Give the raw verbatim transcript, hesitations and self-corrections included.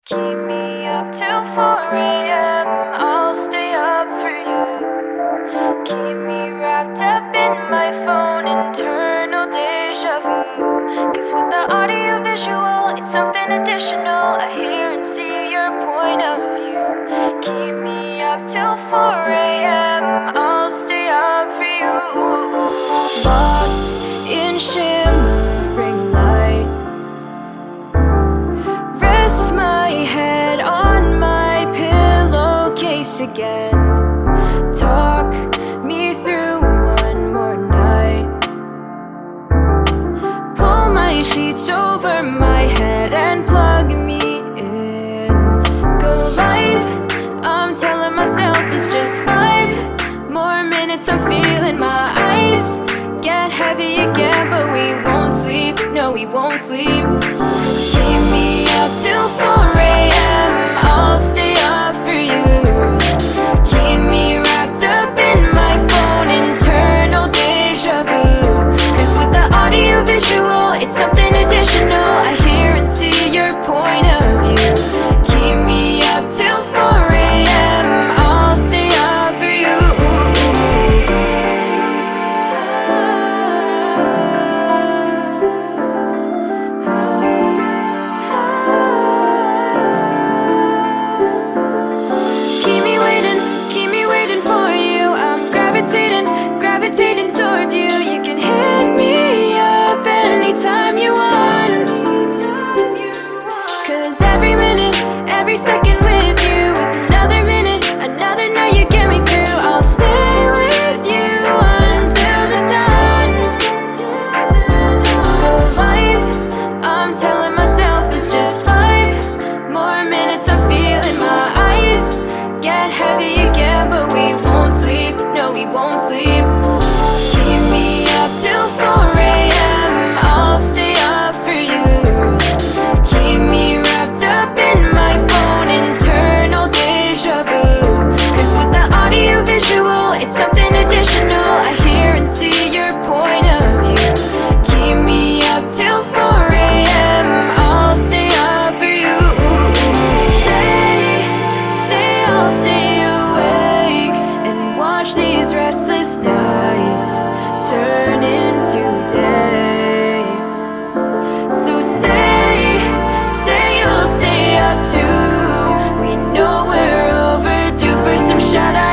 Keep me up till four a m I'll stay up for you. Keep me wrapped up in my phone, internal deja vu. Cause with the audio visual, it's something additional. I hear and see your point of view. Keep me up till four a m I'll stay up for you. Lost in shimmering light, rest my head on my pillowcase again. Talk me through one more night. Pull my sheets over my head and plug me in. Go live, I'm telling myself it's just five more minutes. I'm feeling my eyes get heavy again, but we won't sleep, no we won't sleep. Keep me up till four a m I'll stay up for you. Keep me wrapped up in my phone, internal deja vu. Cause with the audio visual, it's something additional. I hear and see your point of view. Keep me up till four a m I'll stay up for you. Keep me waiting, keep me waiting for you. I'm gravitating, gravitating towards you. You can hit me up anytime you want. Cause every minute, every second with you is another minute, another night you get me through. I'll stay with you until the dawn. Go live, I'm telling myself it's just five more minutes. I'm feeling my eyes get heavy again, but we won't sleep, no we won't sleep. Keep me up till four a m I'll stay up for you. Keep me wrapped up in my phone, internal deja vu. Cause with the audio visual, it's something additional. I hear and see your point of view. Keep me up till four a m I'll stay up for you. Say, say I'll stay awake and watch these restless nights turn into days. So say, say you'll stay up too. We know we're overdue for some shout